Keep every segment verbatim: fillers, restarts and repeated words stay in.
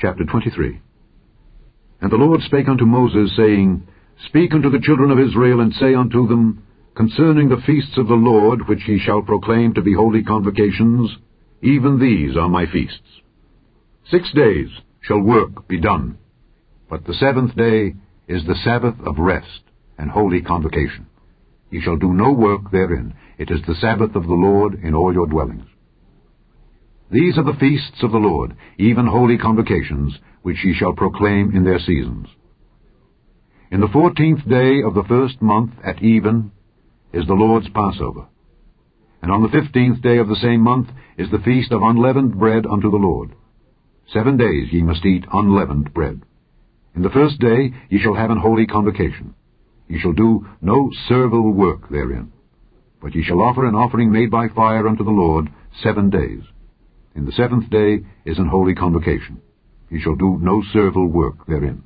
Chapter twenty-three. And the Lord spake unto Moses, saying, Speak unto the children of Israel, and say unto them, Concerning the feasts of the Lord, which ye shall proclaim to be holy convocations, even these are my feasts. Six days shall work be done, but the seventh day is the Sabbath of rest and holy convocation. Ye shall do no work therein. It is the Sabbath of the Lord in all your dwellings. These are the feasts of the Lord, even holy convocations, which ye shall proclaim in their seasons. In the fourteenth day of the first month at even is the Lord's Passover. And on the fifteenth day of the same month is the feast of unleavened bread unto the Lord. Seven days ye must eat unleavened bread. In the first day ye shall have an holy convocation. Ye shall do no servile work therein, but ye shall offer an offering made by fire unto the Lord seven days. In the seventh day is an holy convocation. Ye shall do no servile work therein.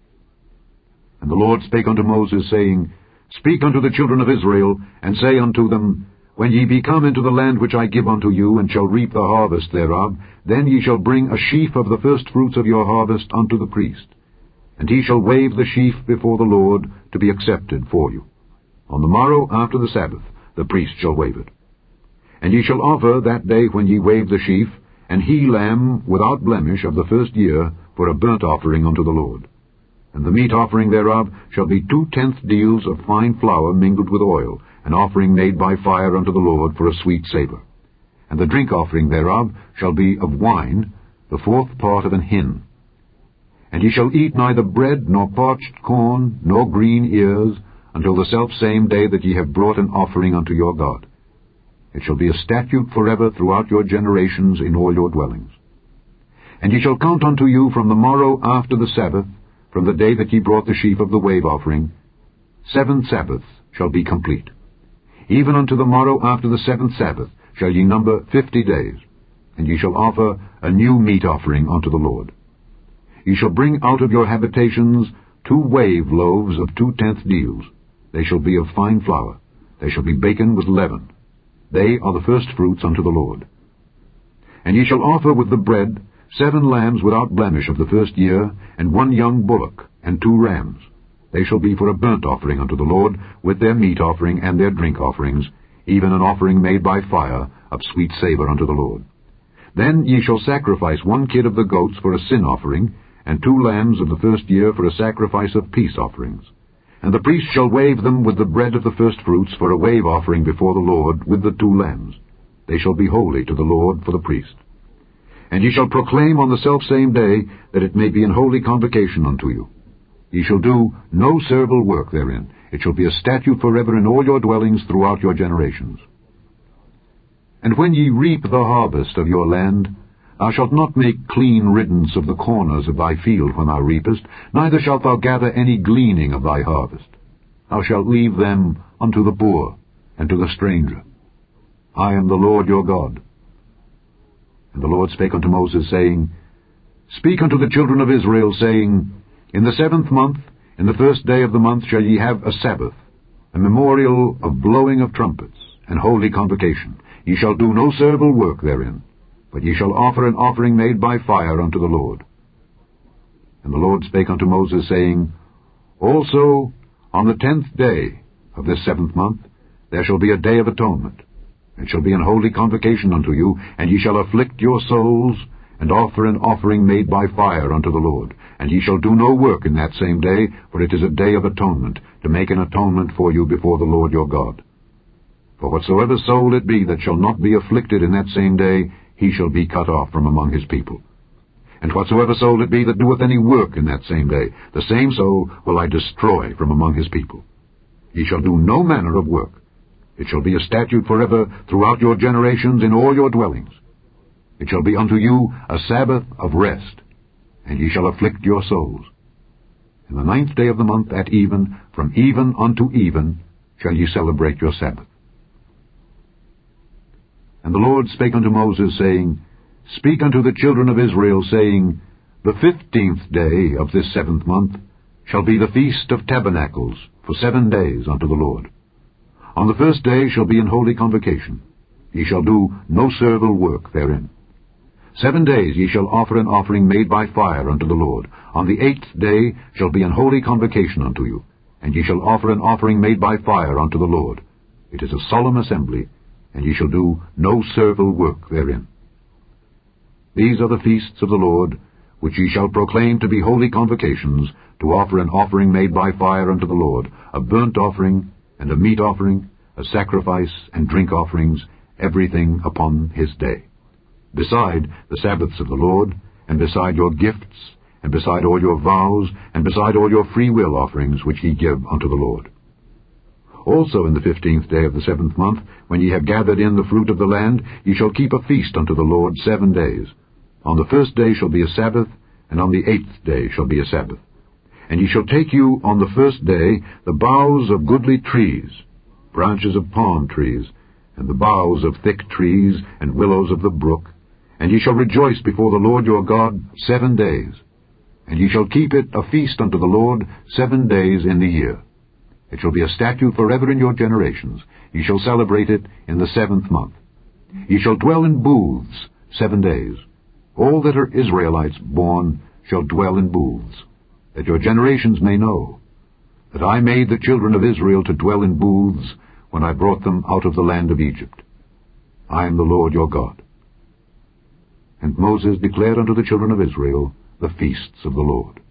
And the Lord spake unto Moses, saying, Speak unto the children of Israel, and say unto them, When ye be come into the land which I give unto you, and shall reap the harvest thereof, then ye shall bring a sheaf of the firstfruits of your harvest unto the priest. And he shall wave the sheaf before the Lord, to be accepted for you. On the morrow after the Sabbath the priest shall wave it. And ye shall offer that day when ye wave the sheaf, an he-lamb without blemish of the first year, for a burnt offering unto the Lord. And the meat offering thereof shall be two-tenth deals of fine flour mingled with oil, an offering made by fire unto the Lord for a sweet savour. And the drink offering thereof shall be of wine, the fourth part of an hin. And ye shall eat neither bread, nor parched corn, nor green ears, until the selfsame day that ye have brought an offering unto your God. It shall be a statute forever throughout your generations in all your dwellings. And ye shall count unto you from the morrow after the Sabbath, from the day that ye brought the sheaf of the wave offering, seven Sabbaths shall be complete. Even unto the morrow after the seventh Sabbath shall ye number fifty days, and ye shall offer a new meat offering unto the Lord. Ye shall bring out of your habitations two wave loaves of two-tenth deals. They shall be of fine flour. They shall be baken with leaven. They are the firstfruits unto the Lord. And ye shall offer with the bread seven lambs without blemish of the first year, and one young bullock, and two rams. They shall be for a burnt offering unto the Lord, with their meat offering and their drink offerings, even an offering made by fire of sweet savour unto the Lord. Then ye shall sacrifice one kid of the goats for a sin offering, and two lambs of the first year for a sacrifice of peace offerings. And the priest shall wave them with the bread of the firstfruits for a wave offering before the Lord with the two lambs. They shall be holy to the Lord for the priest. And ye shall proclaim on the selfsame day that it may be an holy convocation unto you. Ye shall do no servile work therein. It shall be a statute forever in all your dwellings throughout your generations. And when ye reap the harvest of your land, thou shalt not make clean riddance of the corners of thy field when thou reapest, neither shalt thou gather any gleaning of thy harvest. Thou shalt leave them unto the poor and to the stranger. I am the Lord your God. And the Lord spake unto Moses, saying, Speak unto the children of Israel, saying, In the seventh month, in the first day of the month, shall ye have a Sabbath, a memorial of blowing of trumpets, and holy convocation. Ye shall do no servile work therein, but ye shall offer an offering made by fire unto the Lord. And the Lord spake unto Moses, saying, Also on the tenth day of this seventh month there shall be a day of atonement. It shall be an holy convocation unto you, and ye shall afflict your souls, and offer an offering made by fire unto the Lord. And ye shall do no work in that same day, for it is a day of atonement, to make an atonement for you before the Lord your God. For whatsoever soul it be that shall not be afflicted in that same day, he shall be cut off from among his people. And whatsoever soul it be that doeth any work in that same day, the same soul will I destroy from among his people. Ye shall do no manner of work. It shall be a statute forever throughout your generations in all your dwellings. It shall be unto you a Sabbath of rest, and ye shall afflict your souls. In the ninth day of the month at even, from even unto even, shall ye celebrate your Sabbath. And the Lord spake unto Moses, saying, Speak unto the children of Israel, saying, The fifteenth day of this seventh month shall be the feast of tabernacles for seven days unto the Lord. On the first day shall be an holy convocation. Ye shall do no servile work therein. Seven days ye shall offer an offering made by fire unto the Lord. On the eighth day shall be an holy convocation unto you, and ye shall offer an offering made by fire unto the Lord. It is a solemn assembly, and ye shall do no servile work therein. These are the feasts of the Lord, which ye shall proclaim to be holy convocations, to offer an offering made by fire unto the Lord, a burnt offering, and a meat offering, a sacrifice, and drink offerings, everything upon his day. Beside the Sabbaths of the Lord, and beside your gifts, and beside all your vows, and beside all your free will offerings which ye give unto the Lord. Also in the fifteenth day of the seventh month, when ye have gathered in the fruit of the land, ye shall keep a feast unto the Lord seven days. On the first day shall be a Sabbath, and on the eighth day shall be a Sabbath. And ye shall take you on the first day the boughs of goodly trees, branches of palm trees, and the boughs of thick trees, and willows of the brook, and ye shall rejoice before the Lord your God seven days. And ye shall keep it a feast unto the Lord seven days in the year. It shall be a statute forever in your generations. Ye shall celebrate it in the seventh month. Ye shall dwell in booths seven days. All that are Israelites born shall dwell in booths, that your generations may know that I made the children of Israel to dwell in booths when I brought them out of the land of Egypt. I am the Lord your God. And Moses declared unto the children of Israel the feasts of the Lord.